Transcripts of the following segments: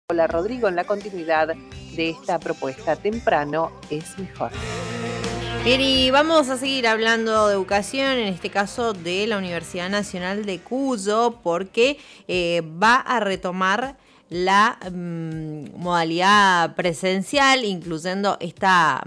Hola Rodrigo, en la continuidad de esta propuesta, temprano es mejor. Bien, y vamos a seguir hablando de educación, en este caso de la Universidad Nacional de Cuyo, porque va a retomar la modalidad presencial, incluyendo esta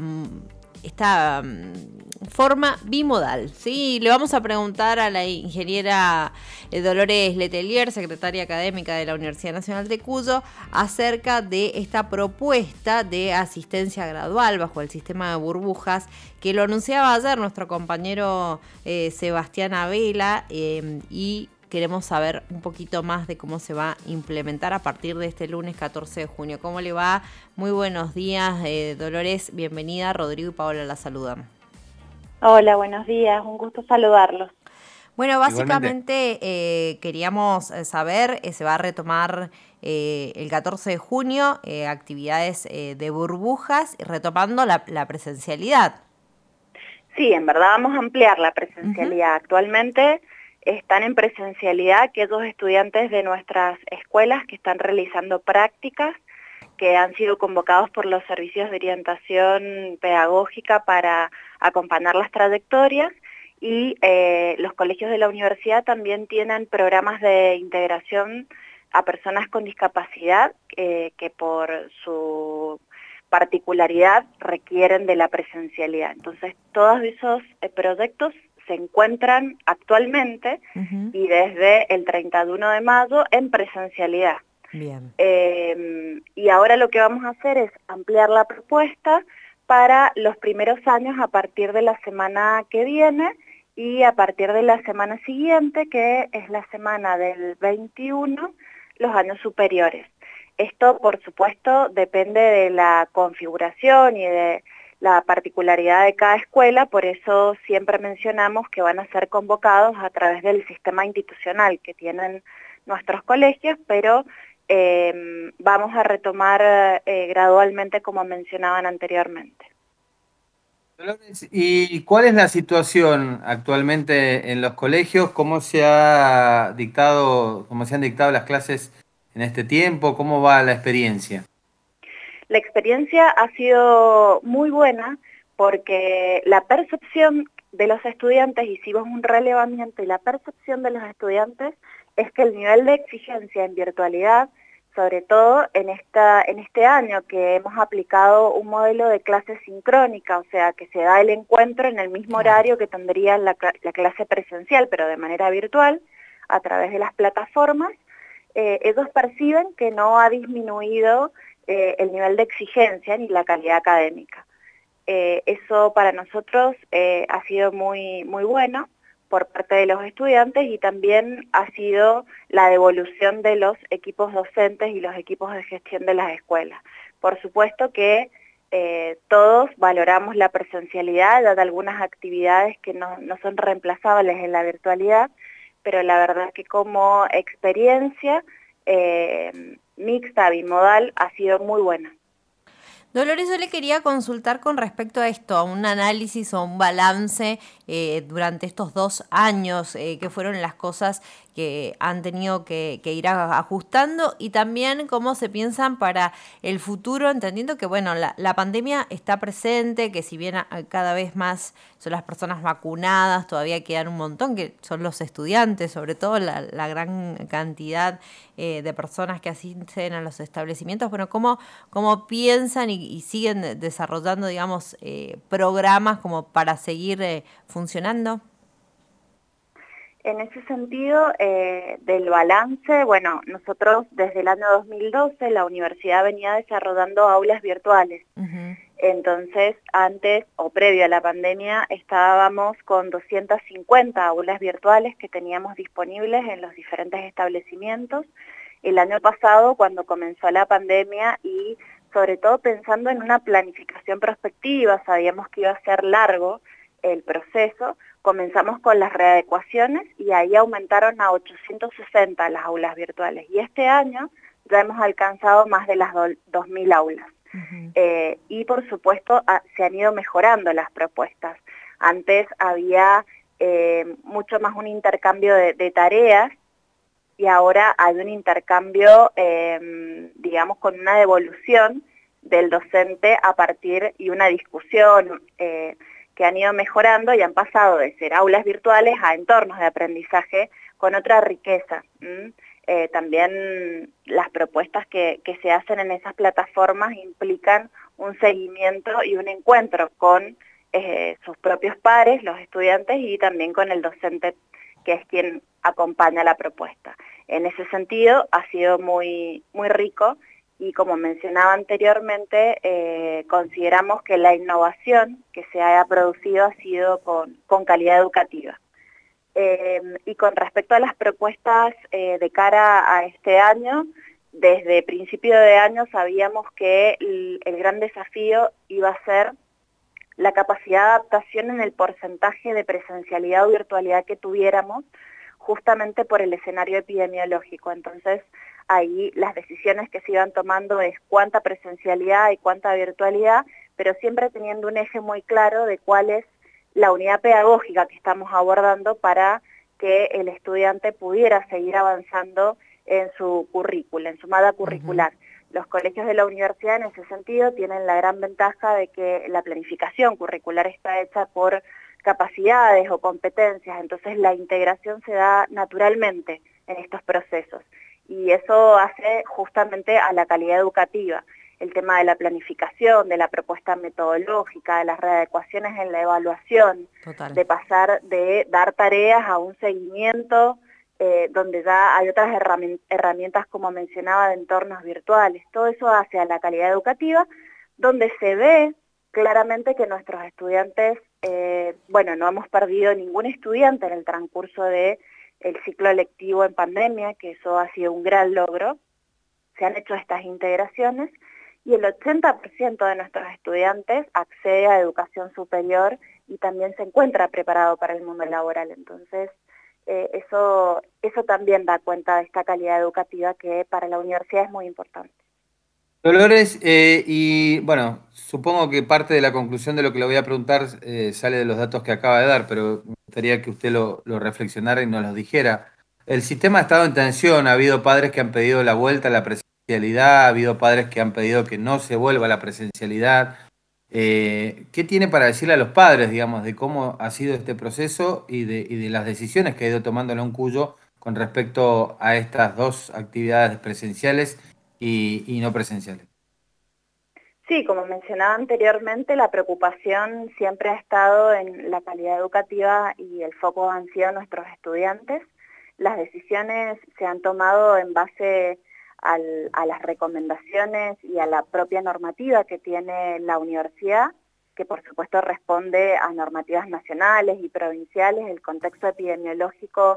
forma bimodal, ¿sí? Le vamos a preguntar a la ingeniera Dolores Letelier, secretaria académica de la Universidad Nacional de Cuyo, acerca de esta propuesta de asistencia gradual bajo el sistema de burbujas, que lo anunciaba ayer nuestro compañero Sebastián Abela, y queremos saber un poquito más de cómo se va a implementar a partir de este lunes 14 de junio. ¿Cómo le va? Muy buenos días, Dolores, bienvenida. Rodrigo y Paola la saludan. Hola, buenos días, un gusto saludarlos. Bueno, básicamente queríamos saber, se va a retomar el 14 de junio actividades de burbujas, retomando la presencialidad. Sí, en verdad vamos a ampliar la presencialidad. Actualmente están en presencialidad aquellos estudiantes de nuestras escuelas que están realizando prácticas, que han sido convocados por los servicios de orientación pedagógica para acompañar las trayectorias, y los colegios de la universidad también tienen programas de integración a personas con discapacidad que por su particularidad requieren de la presencialidad. Entonces, todos esos proyectos se encuentran actualmente y desde el 31 de mayo en presencialidad. Bien. Y ahora lo que vamos a hacer es ampliar la propuesta para los primeros años a partir de la semana que viene y a partir de la semana siguiente, que es la semana del 21, los años superiores. Esto, por supuesto, depende de la configuración y de la particularidad de cada escuela, por eso siempre mencionamos que van a ser convocados a través del sistema institucional que tienen nuestros colegios, pero vamos a retomar gradualmente, como mencionaban anteriormente. Dolores, ¿y cuál es la situación actualmente en los colegios? ¿Cómo se ha dictado, cómo se han dictado las clases en este tiempo? ¿Cómo va la experiencia? La experiencia ha sido muy buena porque la percepción de los estudiantes, hicimos un relevamiento, y la percepción de los estudiantes es que el nivel de exigencia en virtualidad, sobre todo en este año que hemos aplicado un modelo de clase sincrónica, o sea, que se da el encuentro en el mismo horario que tendría la clase presencial, pero de manera virtual, a través de las plataformas, ellos perciben que no ha disminuido el nivel de exigencia ni la calidad académica. Eso para nosotros ha sido muy, muy bueno por parte de los estudiantes, y también ha sido la devolución de los equipos docentes y los equipos de gestión de las escuelas. Por supuesto que todos valoramos la presencialidad, dado algunas actividades que no son reemplazables en la virtualidad, pero la verdad que como experiencia mixta, bimodal, ha sido muy buena. Dolores, yo le quería consultar con respecto a esto, a un análisis o un balance durante estos 2 años, que fueron las cosas que han tenido que ir ajustando, y también cómo se piensan para el futuro, entendiendo que bueno, la pandemia está presente, que si bien cada vez más son las personas vacunadas, todavía quedan un montón, que son los estudiantes, sobre todo la gran cantidad de personas que asisten a los establecimientos. Bueno, ¿cómo piensan y siguen desarrollando, digamos, programas como para seguir funcionando? En ese sentido, del balance, bueno, nosotros desde el año 2012 la universidad venía desarrollando aulas virtuales. Entonces, antes o previo a la pandemia, estábamos con 250 aulas virtuales que teníamos disponibles en los diferentes establecimientos. El año pasado, cuando comenzó la pandemia, y sobre todo pensando en una planificación prospectiva, sabíamos que iba a ser largo el proceso, comenzamos con las readecuaciones y ahí aumentaron a 860 las aulas virtuales. Y este año ya hemos alcanzado más de las 2.000 aulas. Y por supuesto se han ido mejorando las propuestas. Antes había mucho más un intercambio de tareas y ahora hay un intercambio, digamos, con una devolución del docente a partir y una discusión que han ido mejorando y han pasado de ser aulas virtuales a entornos de aprendizaje con otra riqueza. También las propuestas que se hacen en esas plataformas implican un seguimiento y un encuentro con sus propios pares, los estudiantes, y también con el docente, que es quien acompaña la propuesta. En ese sentido ha sido muy, muy rico, y como mencionaba anteriormente, consideramos que la innovación que se haya producido ha sido con calidad educativa. Y con respecto a las propuestas de cara a este año, desde principio de año sabíamos que el gran desafío iba a ser la capacidad de adaptación en el porcentaje de presencialidad o virtualidad que tuviéramos, justamente por el escenario epidemiológico. Entonces, ahí las decisiones que se iban tomando es cuánta presencialidad y cuánta virtualidad, pero siempre teniendo un eje muy claro de cuál es la unidad pedagógica que estamos abordando para que el estudiante pudiera seguir avanzando en su currícula, en su malla curricular. Los colegios de la universidad en ese sentido tienen la gran ventaja de que la planificación curricular está hecha por capacidades o competencias, entonces la integración se da naturalmente en estos procesos, y eso hace justamente a la calidad educativa. El tema de la planificación, de la propuesta metodológica, de las readecuaciones en la evaluación, Total. de pasar de dar tareas a un seguimiento, donde ya hay otras herramientas, como mencionaba, de entornos virtuales. Todo eso hace a la calidad educativa, donde se ve claramente que nuestros estudiantes, bueno, no hemos perdido ningún estudiante en el transcurso del ciclo lectivo en pandemia, que eso ha sido un gran logro. Se han hecho estas integraciones y el 80% de nuestros estudiantes accede a educación superior y también se encuentra preparado para el mundo laboral. Entonces, eso también da cuenta de esta calidad educativa que para la universidad es muy importante. Dolores, y bueno, supongo que parte de la conclusión de lo que le voy a preguntar sale de los datos que acaba de dar, pero me gustaría que usted lo reflexionara y nos lo dijera. El sistema ha estado en tensión, ha habido padres que han pedido la vuelta a la presencialidad, ha habido padres que han pedido que no se vuelva a la presencialidad. ¿Qué tiene para decirle a los padres, digamos, de cómo ha sido este proceso y de las decisiones que ha ido tomando la UNCUYO con respecto a estas dos actividades presenciales y no presenciales? Sí, como mencionaba anteriormente, la preocupación siempre ha estado en la calidad educativa y el foco han sido nuestros estudiantes. Las decisiones se han tomado en base a las recomendaciones y a la propia normativa que tiene la universidad, que por supuesto responde a normativas nacionales y provinciales. El contexto epidemiológico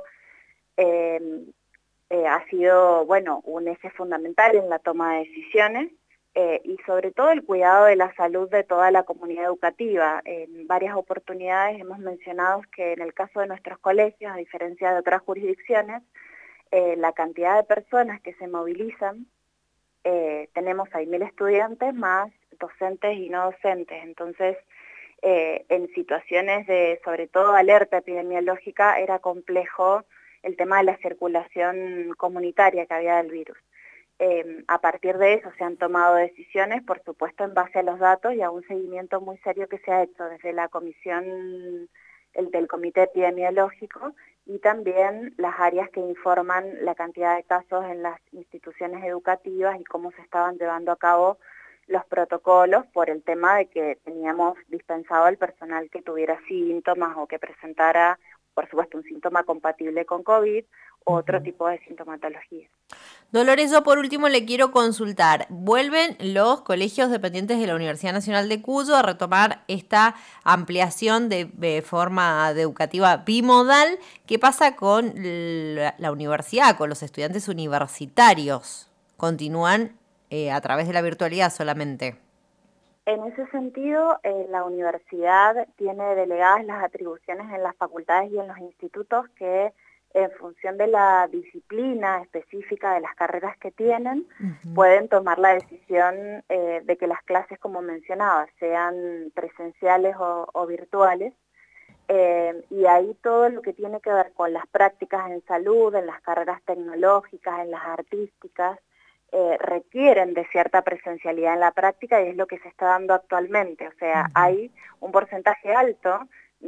ha sido, bueno, un eje fundamental en la toma de decisiones. Y sobre todo el cuidado de la salud de toda la comunidad educativa. En varias oportunidades hemos mencionado que en el caso de nuestros colegios, a diferencia de otras jurisdicciones, la cantidad de personas que se movilizan, tenemos 6.000 estudiantes más docentes y no docentes. Entonces, en situaciones de, sobre todo, alerta epidemiológica, era complejo el tema de la circulación comunitaria que había del virus. A partir de eso se han tomado decisiones, por supuesto en base a los datos y a un seguimiento muy serio que se ha hecho desde la comisión del Comité Epidemiológico y también las áreas que informan la cantidad de casos en las instituciones educativas y cómo se estaban llevando a cabo los protocolos por el tema de que teníamos dispensado al personal que tuviera síntomas o que presentara, por supuesto, un síntoma compatible con COVID o otro tipo de sintomatología. Dolores, yo por último le quiero consultar. ¿Vuelven los colegios dependientes de la Universidad Nacional de Cuyo a retomar esta ampliación de forma educativa bimodal? ¿Qué pasa con la universidad, con los estudiantes universitarios? ¿Continúan a través de la virtualidad solamente? En ese sentido, la universidad tiene delegadas las atribuciones en las facultades y en los institutos que, en función de la disciplina específica de las carreras que tienen, pueden tomar la decisión de que las clases, como mencionaba, sean presenciales o virtuales. y ahí todo lo que tiene que ver con las prácticas en salud, en las carreras tecnológicas, en las artísticas, requieren de cierta presencialidad en la práctica y es lo que se está dando actualmente. O sea, hay un porcentaje alto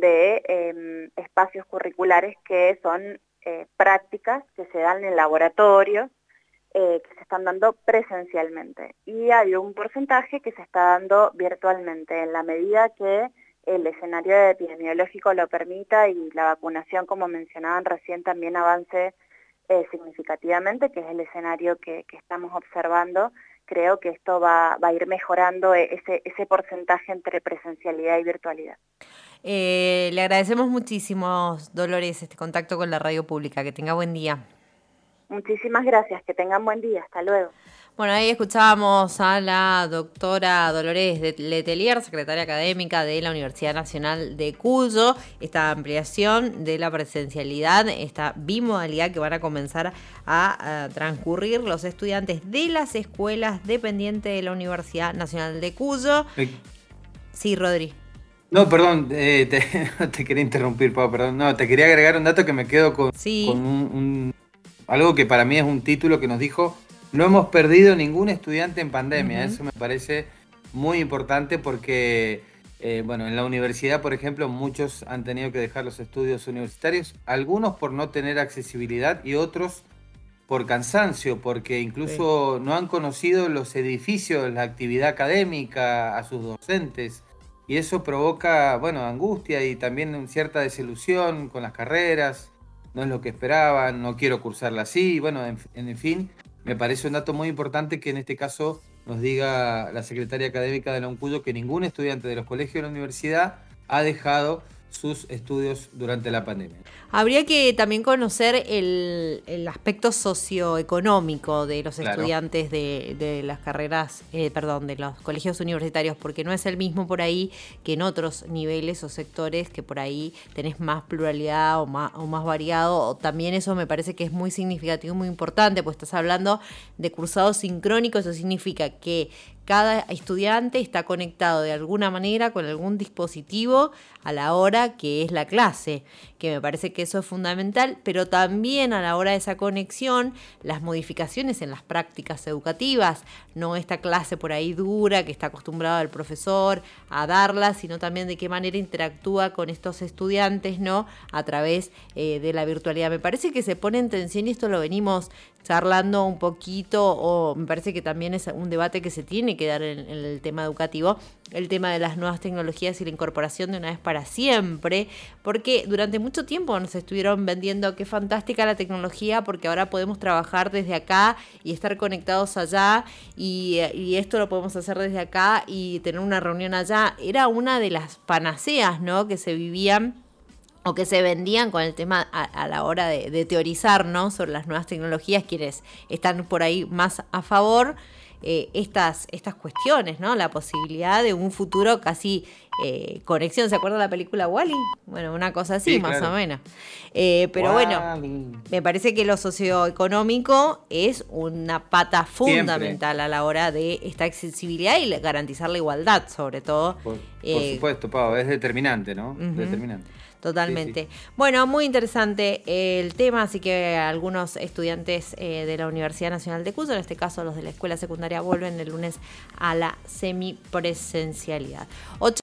de espacios curriculares que son prácticas que se dan en laboratorios, que se están dando presencialmente. Y hay un porcentaje que se está dando virtualmente, en la medida que el escenario epidemiológico lo permita y la vacunación, como mencionaban recién, también avance significativamente, que es el escenario que estamos observando. Creo que esto va a ir mejorando ese porcentaje entre presencialidad y virtualidad. Le agradecemos muchísimo, Dolores, este contacto con la radio pública. Que tenga buen día. Muchísimas gracias, que tengan buen día. Hasta luego. Bueno, ahí escuchábamos a la doctora Dolores Letelier, secretaria académica de la Universidad Nacional de Cuyo, esta ampliación de la presencialidad, esta bimodalidad que van a comenzar a transcurrir los estudiantes de las escuelas dependientes de la Universidad Nacional de Cuyo. Sí, Rodri. No, perdón, no te quería interrumpir, Pau, perdón. No, te quería agregar un dato que me quedo con algo que para mí es un título que nos dijo: no hemos perdido ningún estudiante en pandemia. Eso me parece muy importante porque, bueno, en la universidad, por ejemplo, muchos han tenido que dejar los estudios universitarios, algunos por no tener accesibilidad y otros por cansancio, porque incluso no han conocido los edificios, la actividad académica, a sus docentes. Y eso provoca, bueno, angustia y también cierta desilusión con las carreras. No es lo que esperaban, no quiero cursarla así. Bueno, en fin, me parece un dato muy importante que en este caso nos diga la secretaria académica de la UNCUYO que ningún estudiante de los colegios de la universidad ha dejado sus estudios durante la pandemia. Habría que también conocer el aspecto socioeconómico de los estudiantes de las carreras, de los colegios universitarios, porque no es el mismo por ahí que en otros niveles o sectores que por ahí tenés más pluralidad o más variado. También eso me parece que es muy significativo, muy importante, pues estás hablando de cursados sincrónicos. Eso significa que cada estudiante está conectado de alguna manera con algún dispositivo a la hora que es la clase, que me parece que eso es fundamental, pero también a la hora de esa conexión, las modificaciones en las prácticas educativas, no esta clase por ahí dura que está acostumbrado el profesor a darla, sino también de qué manera interactúa con estos estudiantes, ¿no?, a través de la virtualidad. Me parece que se pone en tensión y esto lo venimos charlando un poquito, o me parece que también es un debate que se tiene que dar en el tema educativo, el tema de las nuevas tecnologías y la incorporación de una vez para siempre, porque durante mucho tiempo nos estuvieron vendiendo qué fantástica la tecnología, porque ahora podemos trabajar desde acá y estar conectados allá, y esto lo podemos hacer desde acá y tener una reunión allá. Era una de las panaceas, ¿no?, que se vivían o que se vendían con el tema a la hora de teorizar, ¿no?, sobre las nuevas tecnologías, quienes están por ahí más a favor, estas cuestiones, ¿no?, la posibilidad de un futuro casi conexión. ¿Se acuerda de la película Wall-E? Bueno, una cosa así, sí, más o menos. Pero bueno, me parece que lo socioeconómico es una pata fundamental a la hora de esta accesibilidad y garantizar la igualdad, sobre todo. Por supuesto, Pau, es determinante, ¿no? Determinante. Totalmente. Sí, sí. Bueno, muy interesante el tema, así que algunos estudiantes de la Universidad Nacional de Cuyo, en este caso los de la escuela secundaria, vuelven el lunes a la semipresencialidad.